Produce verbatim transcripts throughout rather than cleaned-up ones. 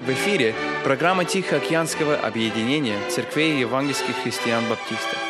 В эфире программа Тихоокеанского объединения церквей евангельских христиан-баптистов.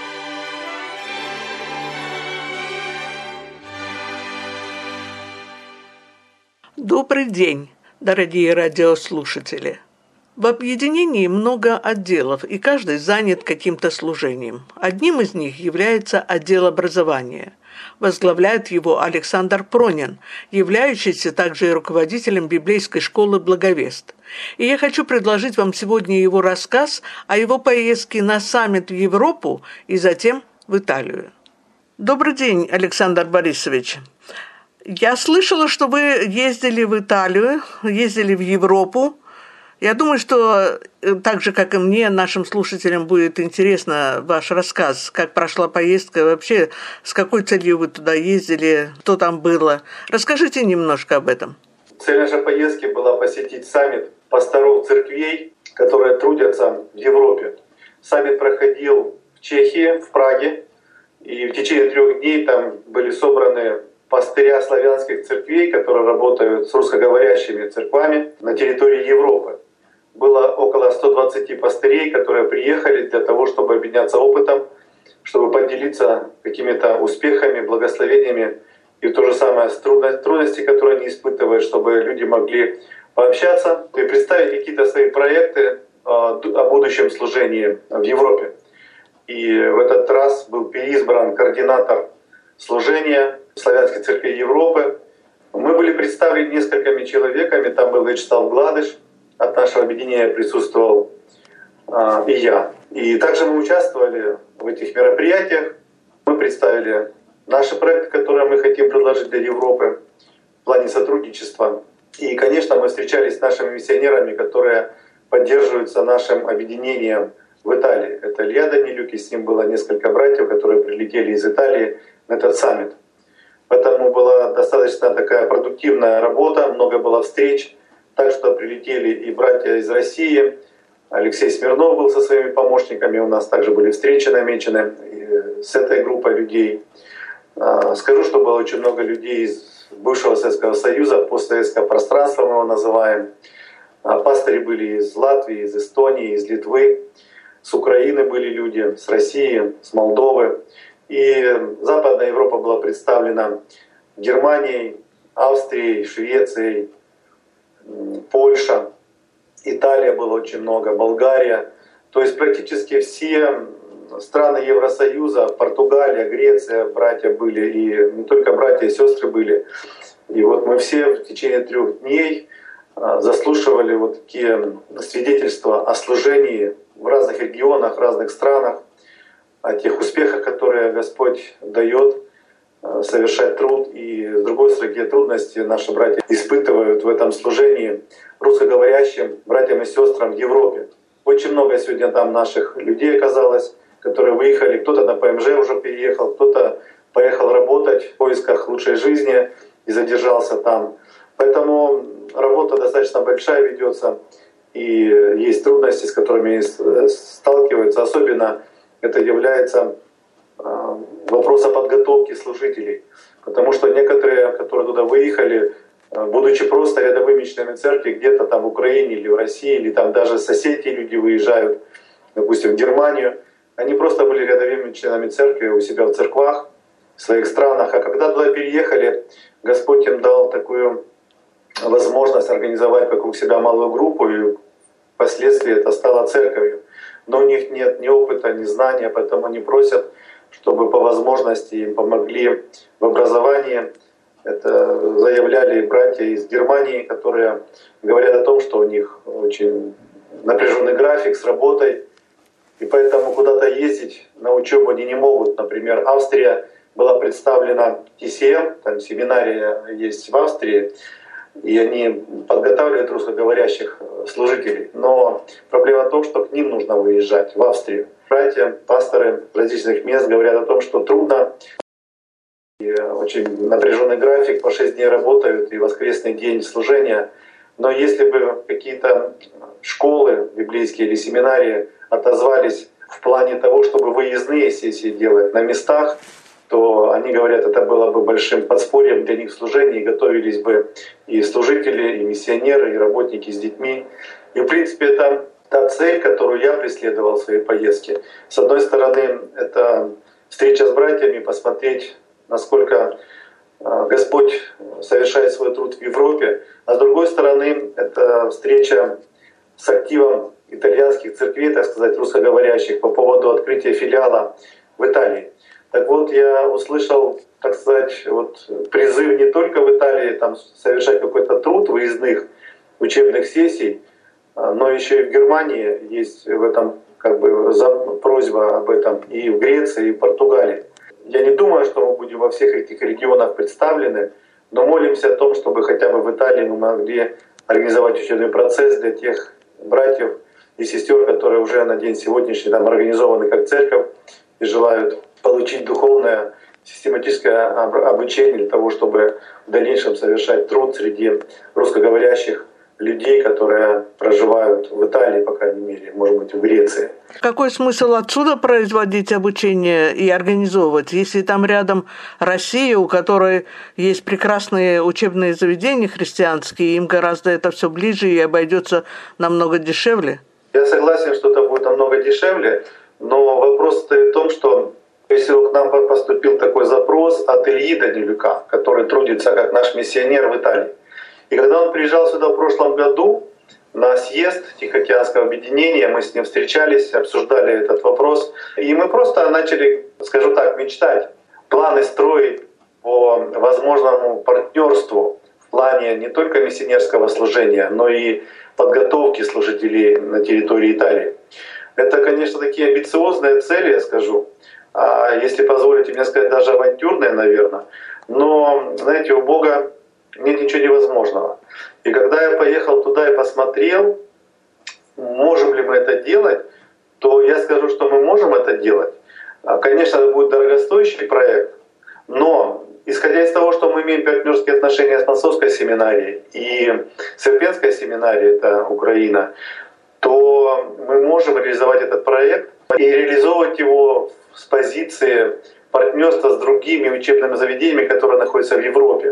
Добрый день, дорогие радиослушатели! В объединении много отделов, и каждый занят каким-то служением. Одним из них является отдел образования. Возглавляет его Александр Пронин, являющийся также и руководителем библейской школы «Благовест». И я хочу предложить вам сегодня его рассказ о его поездке на саммит в Европу и затем в Италию. Добрый день, Александр Борисович. Я слышала, что вы ездили в Италию, ездили в Европу. Я думаю, что так же, как и мне, нашим слушателям будет интересно ваш рассказ, как прошла поездка, вообще с какой целью вы туда ездили, что там было. Расскажите немножко об этом. Цель нашей поездки была посетить саммит пасторов церквей, которые трудятся в Европе. Саммит проходил в Чехии, в Праге, и в течение трех дней там были собраны пастыря славянских церквей, которые работают с русскоговорящими церквами на территории Европы. Было около ста двадцати пастырей, которые приехали для того, чтобы обменяться опытом, чтобы поделиться какими-то успехами, благословениями и в то же самое с трудности, которые они испытывают, чтобы люди могли пообщаться и представить какие-то свои проекты о будущем служении в Европе. И в этот раз был переизбран координатор служения славянской церкви Европы. Мы были представлены несколькими человеками, там был Вячеслав Гладыш, от нашего объединения присутствовал а, и я. И также мы участвовали в этих мероприятиях. Мы представили наши проекты, которые мы хотим предложить для Европы в плане сотрудничества. И, конечно, мы встречались с нашими миссионерами, которые поддерживаются нашим объединением в Италии. Это Илья Данилюк, и с ним было несколько братьев, которые прилетели из Италии на этот саммит. Поэтому была достаточно такая продуктивная работа, много было встреч. Так что прилетели и братья из России. Алексей Смирнов был со своими помощниками. У нас также были встречи намечены с этой группой людей. Скажу, что было очень много людей из бывшего Советского Союза, постсоветского пространства мы его называем. Пастыри были из Латвии, из Эстонии, из Литвы. С Украины были люди, с России, с Молдовы. И Западная Европа была представлена Германией, Австрией, Швецией, Польша, Италия было очень много, Болгария. То есть практически все страны Евросоюза, Португалия, Греция, братья были, и не только братья и сестры были. И вот мы все в течение трех дней заслушивали вот такие свидетельства о служении в разных регионах, в разных странах, о тех успехах, которые Господь дает совершать труд, и с другой стороны, какие трудности наши братья испытывают в этом служении русскоговорящим братьям и сестрам в Европе. Очень много сегодня там наших людей оказалось, которые выехали, кто-то на ПМЖ уже переехал, кто-то поехал работать в поисках лучшей жизни и задержался там. Поэтому работа достаточно большая ведется, и есть трудности, с которыми сталкиваются. Особенно это является вопрос о подготовке служителей. Потому что некоторые, которые туда выехали, будучи просто рядовыми членами церкви, где-то там в Украине или в России, или там даже соседи люди выезжают, допустим, в Германию, они просто были рядовыми членами церкви у себя в церквах, в своих странах. А когда туда переехали, Господь им дал такую возможность организовать вокруг себя малую группу, и впоследствии это стало церковью. Но у них нет ни опыта, ни знания, поэтому они просят, чтобы по возможности им помогли в образовании. Это заявляли братья из Германии, которые говорят о том, что у них очень напряженный график с работой, и поэтому куда-то ездить на учебу они не могут. Например, Австрия была представлена ти си эм, там семинария есть в Австрии, и они подготавливают русскоговорящих служителей. Но проблема в том, что к ним нужно выезжать в Австрию. Братья, пасторы различных мест говорят о том, что трудно, и очень напряженный график, по шесть дней работают, и воскресный день служения. Но если бы какие-то школы библейские или семинарии отозвались в плане того, чтобы выездные сессии делать на местах, то они говорят, это было бы большим подспорьем для них в служении, и готовились бы и служители, и миссионеры, и работники с детьми. И в принципе это та цель, которую я преследовал в своей поездке. С одной стороны, это встреча с братьями, посмотреть, насколько Господь совершает свой труд в Европе, а с другой стороны, это встреча с активом итальянских церквей, так сказать, русскоговорящих, по поводу открытия филиала в Италии. Так вот, я услышал, так сказать, вот призыв не только в Италии там, совершать какой-то труд выездных учебных сессий, но еще и в Германии есть в этом как бы просьба об этом, и в Греции, и в Португалии. Я не думаю, что мы будем во всех этих регионах представлены, но молимся о том, чтобы хотя бы в Италии мы могли организовать учебный процесс для тех братьев и сестер, которые уже на день сегодняшний там организованы как церковь и желают получить духовное систематическое обучение для того, чтобы в дальнейшем совершать труд среди русскоговорящих людей, которые проживают в Италии, по крайней мере, может быть, в Греции. Какой смысл отсюда производить обучение и организовывать, если там рядом Россия, у которой есть прекрасные учебные заведения христианские, им гораздо это все ближе и обойдется намного дешевле? Я согласен, что это будет намного дешевле, но вопрос стоит в том, что если к нам поступил такой запрос от Ильи Данилюка, который трудится как наш миссионер в Италии. И когда он приезжал сюда в прошлом году на съезд Тихоокеанского объединения, мы с ним встречались, обсуждали этот вопрос. И мы просто начали, скажу так, мечтать, планы строить по возможному партнерству в плане не только миссионерского служения, но и подготовки служителей на территории Италии. Это, конечно, такие амбициозные цели, я скажу. А если позволите мне сказать, даже авантюрные, наверное. Но, знаете, у Бога нет ничего невозможного. И когда я поехал туда и посмотрел, можем ли мы это делать, то я скажу, что мы можем это делать. Конечно, это будет дорогостоящий проект, но исходя из того, что мы имеем партнерские отношения с Московской семинарией и Серпенской семинарией, это Украина, то мы можем реализовать этот проект и реализовывать его с позиции партнерства с другими учебными заведениями, которые находятся в Европе.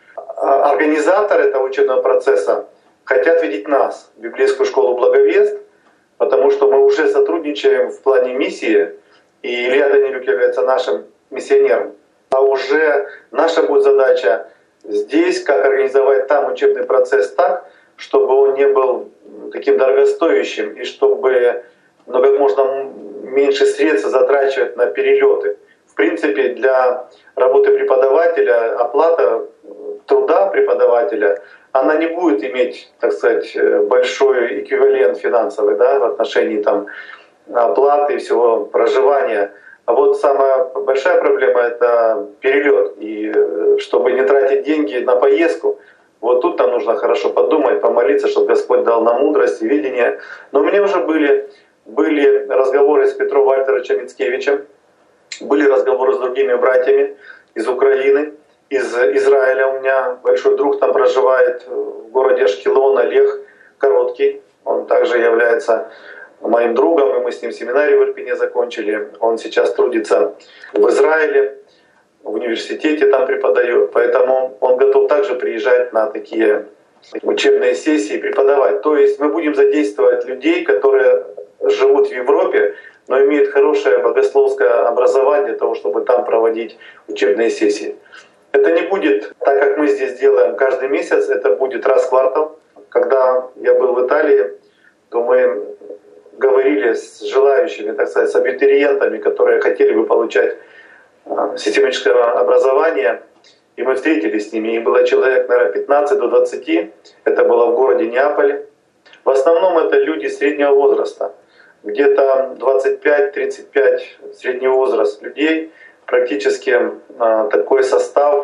Организаторы этого учебного процесса хотят видеть нас, библейскую школу «Благовест», потому что мы уже сотрудничаем в плане миссии, и Илья Данилюк является нашим миссионером. А уже наша будет задача здесь, как организовать там учебный процесс так, чтобы он не был таким дорогостоящим и чтобы ну, как можно меньше средств затрачивать на перелеты. В принципе, для работы преподавателя оплата труда преподавателя, она не будет иметь, так сказать, большой эквивалент финансовый, да, в отношении там, оплаты и всего проживания. А вот самая большая проблема — это перелет. И чтобы не тратить деньги на поездку, вот тут нам нужно хорошо подумать, помолиться, чтобы Господь дал нам мудрость и видение. Но у меня уже были, были разговоры с Петром Вальтеровичем Мицкевичем, были разговоры с другими братьями из Украины, из Израиля. У меня большой друг там проживает в городе Ашкелон, Олег Короткий. Он также является моим другом, и мы с ним семинарий в Ирпене закончили. Он сейчас трудится в Израиле, в университете там преподает. Поэтому он готов также приезжать на такие учебные сессии и преподавать. То есть мы будем задействовать людей, которые живут в Европе, но имеют хорошее богословское образование для того, чтобы там проводить учебные сессии. Это не будет так, как мы здесь делаем каждый месяц, это будет раз в квартал. Когда я был в Италии, то мы говорили с желающими, так сказать, с абитуриентами, которые хотели бы получать систематическое образование, и мы встретились с ними. И было человек, наверное, пятнадцать до двадцати, это было в городе Неаполе. В основном это люди среднего возраста, где-то двадцать пять - тридцать пять средний возраст людей, практически такой состав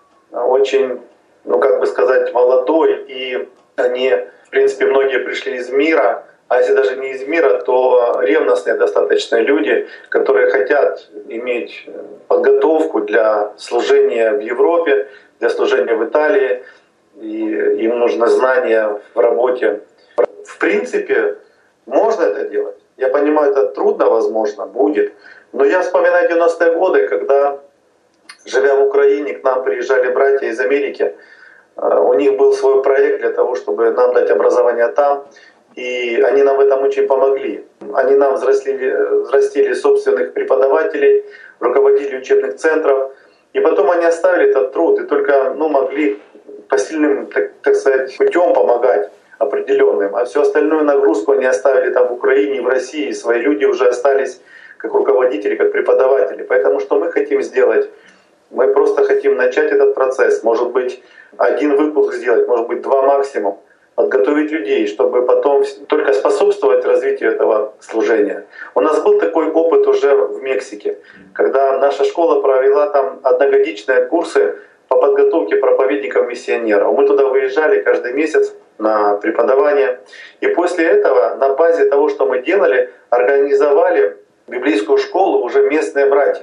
очень, ну как бы сказать, молодой, и они, в принципе, многие пришли из мира, а если даже не из мира, то ревностные достаточно люди, которые хотят иметь подготовку для служения в Европе, для служения в Италии, и им нужно знания в работе. В принципе, можно это делать. Я понимаю, это трудно, возможно, будет. Но я вспоминаю девяностые годы, когда живя в Украине, к нам приезжали братья из Америки. У них был свой проект для того, чтобы нам дать образование там. И они нам в этом очень помогли. Они нам взрастили, взрастили собственных преподавателей, руководителей учебных центров. И потом они оставили этот труд и только ну, могли посильным, так, так сказать, путем помогать определенным. А всю остальную нагрузку они оставили там в Украине, в России. И свои люди уже остались как руководители, как преподаватели. Поэтому что мы хотим сделать? Мы просто хотим начать этот процесс. Может быть, один выпуск сделать, может быть, два максимум. Подготовить людей, чтобы потом только способствовать развитию этого служения. У нас был такой опыт уже в Мексике, когда наша школа провела там одногодичные курсы по подготовке проповедников-миссионеров. Мы туда выезжали каждый месяц на преподавание. И после этого на базе того, что мы делали, организовали библейскую школу уже местные братья.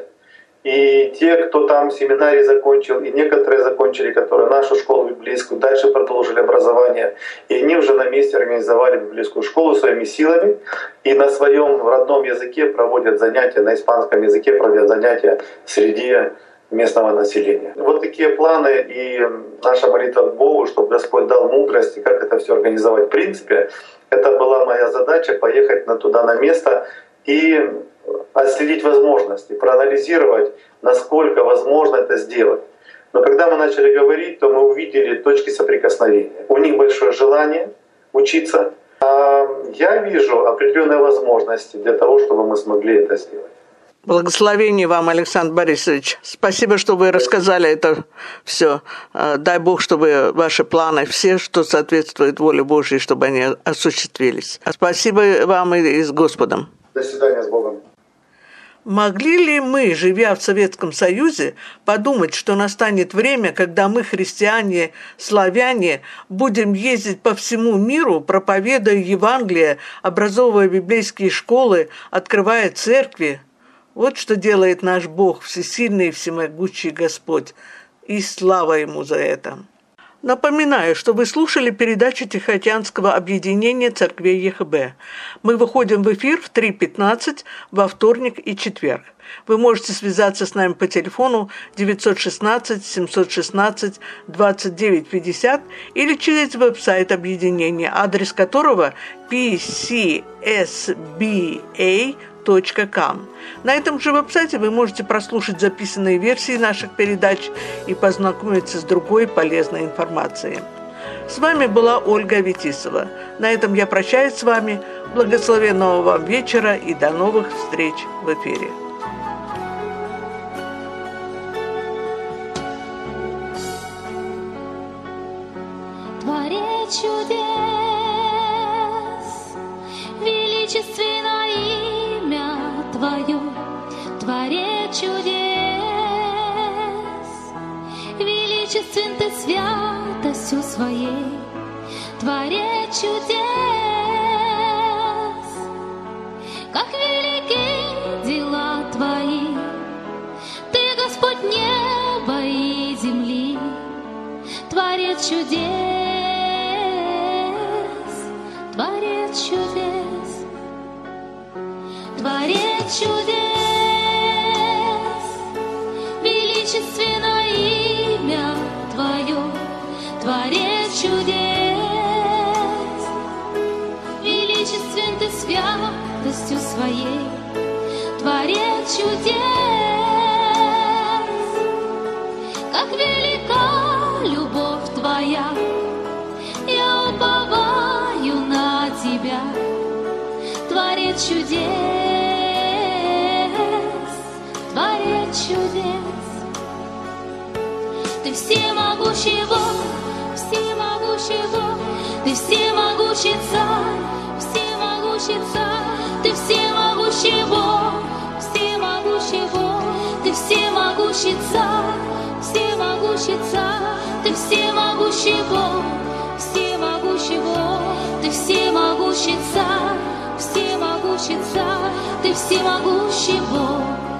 И те, кто там семинарий закончил, и некоторые закончили, которые нашу школу библейскую, дальше продолжили образование. И они уже на месте организовали библейскую школу своими силами. И на своем родном языке проводят занятия, на испанском языке проводят занятия среди местного населения. Вот такие планы и наша молитва к Богу, чтобы Господь дал мудрость, и как это все организовать. В принципе, это была моя задача — поехать на туда на место и отследить возможности, проанализировать, насколько возможно это сделать. Но когда мы начали говорить, то мы увидели точки соприкосновения. У них большое желание учиться, а я вижу определенные возможности для того, чтобы мы смогли это сделать. Благословение вам, Александр Борисович. Спасибо, что вы рассказали это все. Дай Бог, чтобы ваши планы, все, что соответствует воле Божьей, чтобы они осуществились. Спасибо вам и с Господом. До свидания, с Богом. Могли ли мы, живя в Советском Союзе, подумать, что настанет время, когда мы, христиане, славяне, будем ездить по всему миру, проповедуя Евангелие, образовывая библейские школы, открывая церкви? Вот что делает наш Бог, всесильный и всемогущий Господь, и слава Ему за это. Напоминаю, что вы слушали передачу Тихоокеанского объединения церквей ЕХБ. Мы выходим в эфир в три пятнадцать во вторник и четверг. Вы можете связаться с нами по телефону девятьсот шестнадцать семьсот шестнадцать двадцать девять пятьдесят или через веб-сайт объединения, адрес которого пи си эс би эй точка ком. На этом же веб-сайте вы можете прослушать записанные версии наших передач и познакомиться с другой полезной информацией. С вами была Ольга Витисова. На этом я прощаюсь с вами. Благословенного вам вечера и до новых встреч в эфире. Творец чудес, величественно имя Твое, Творец чудес, величествен Ты святостью Своей, Творец чудес, как велики дела Твои, Ты, Господь, неба и земли, Творец чудес, Творец чудес, Творец чудес, величественно имя Твое, Творец чудес, величествен Ты святостью Своей, Творец чудес, как велика любовь Твоя, я уповаю на Тебя, Творец чудес, Творец чудес. Ты всемогущий Бог, всемогущий Бог, Ты всемогущий Царь, всемогущий Царь, Ты всемогущий Бог, всемогущий Бог, Ты всемогущий Царь, всемогущий Царь, Ты всемогущий Бог, всемогущий Бог, Ты всемогущий Царь, всемогущий Царь, Ты всемогущий Бог.